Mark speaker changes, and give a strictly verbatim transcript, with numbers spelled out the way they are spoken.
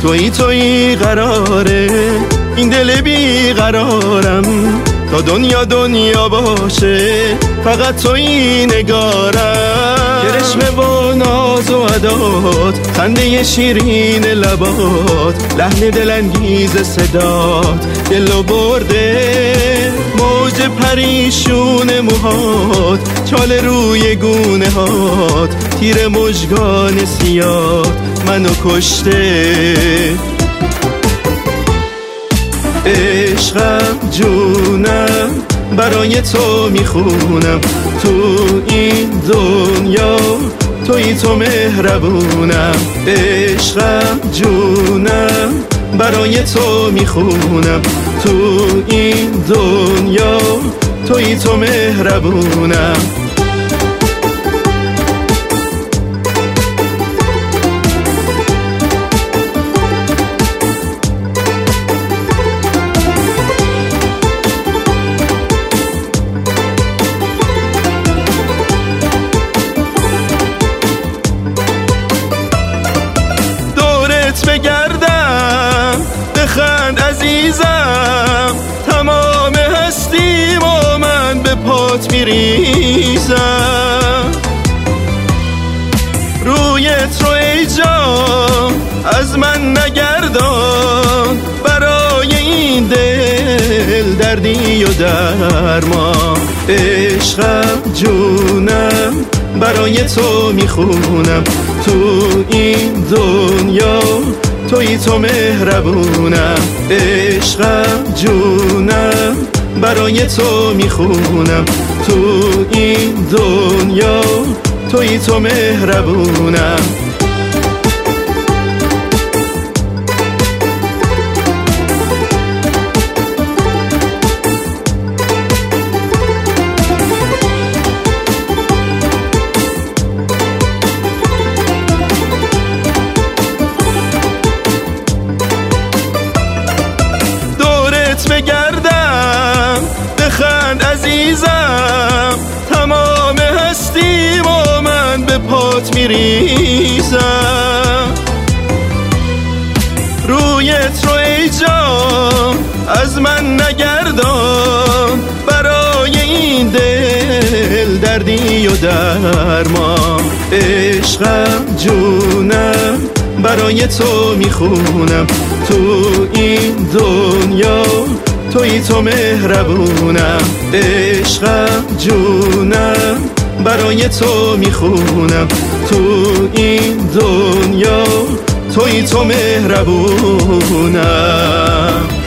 Speaker 1: تویی تویی قراره این دل بیقرارم، تا دنیا دنیا باشه فقط تویی نگارم. کرشمه و ناز و عدات، خنده شیرین لبات، لحن دلانگیز صدات دلو برده. موج پریشون موهات، چال روی گونه هات، تیر مژگان سیاه منو کشته. عشقم جونم برای تو میخونم، تو این دنیا تویی تو مهربونم. عشقم جونم برای تو میخونم، تو این دنیا تویی تو مهربونم. بگردم بخند عزیزم، تمام هستیم و من به پات میریزم. رویت رو ای جان از من نگردان، برای این دل دردی و درمان. عشقم جونم برای تو میخونم، تو این دنیا تویی تو مهربونم. عشقم جونم برای تو میخونم، تو این دنیا تویی تو مهربونم. بگردم بخند عزیزم، تمام هستیم و من به پات میریزم. رویت رو ای جان از من نگردان، برای این دل دردی و درمان. عشقم جونم برای تو میخونم، تو این دنیا تویی تو مهربونم. عشقم جونم برای تو میخونم، تو این دنیا تویی تو مهربونم.